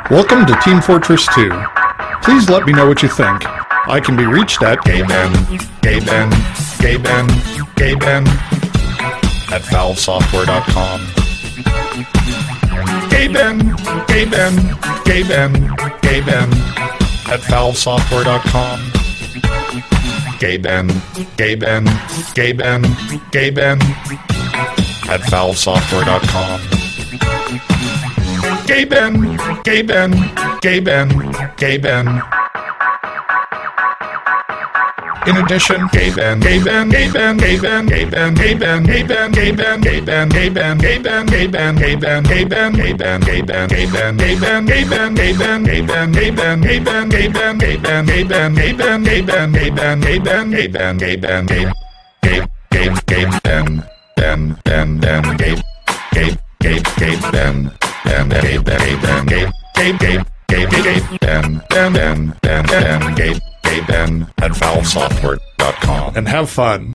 Welcome to Team Fortress 2. Please let me know what you think. I can be reached at gayben at valvesoftware.com. Gayben at valvesoftware.com. Gayben at valvesoftware.com. Gayben. In addition, Gayben at valvesoftware.com. And have fun.